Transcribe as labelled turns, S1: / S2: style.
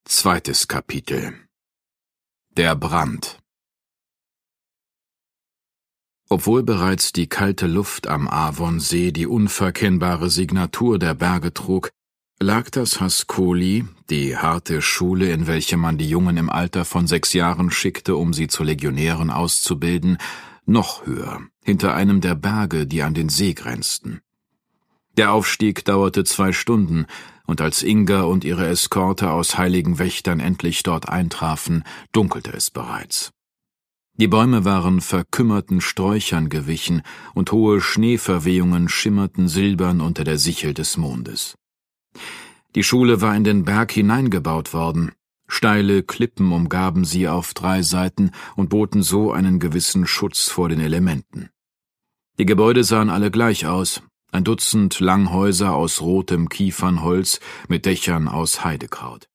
S1: Zweites Kapitel. Der Brand. Obwohl bereits die kalte Luft am Avonsee die unverkennbare Signatur der Berge trug, lag das Haskoli, die harte Schule, in welche man die Jungen im Alter von 6 Jahren schickte, um sie zu Legionären auszubilden, noch höher, hinter einem der Berge, die an den See grenzten. Der Aufstieg dauerte 2 Stunden, und als Inga und ihre Eskorte aus heiligen Wächtern endlich dort eintrafen, dunkelte es bereits. Die Bäume waren verkümmerten Sträuchern gewichen, und hohe Schneeverwehungen schimmerten silbern unter der Sichel des Mondes. Die Schule war in den Berg hineingebaut worden. Steile Klippen umgaben sie auf 3 Seiten und boten so einen gewissen Schutz vor den Elementen. Die Gebäude sahen alle gleich aus, ein Dutzend Langhäuser aus rotem Kiefernholz mit Dächern aus Heidekraut.